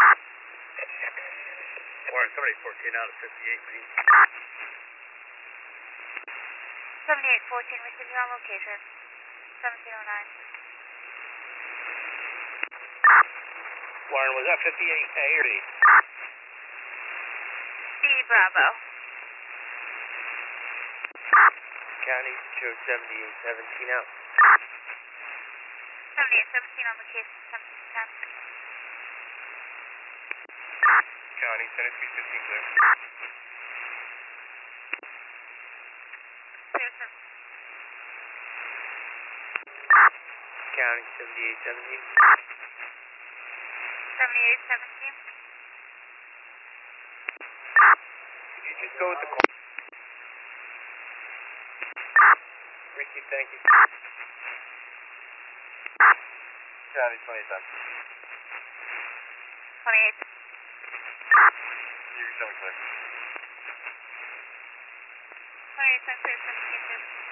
Warren, somebody 14 out of 58, please. 7814, receive you on location. 1709. Warren, was that 58A or D? D Bravo. County, show 7817 out. 7817 on location. 1710. County, 7315 clear. Clear, sir. County, 7817. 7817. Could you just go with the call? Ricky, thank you. County, 27. 28. You're 7 clear. 28 clear, 17.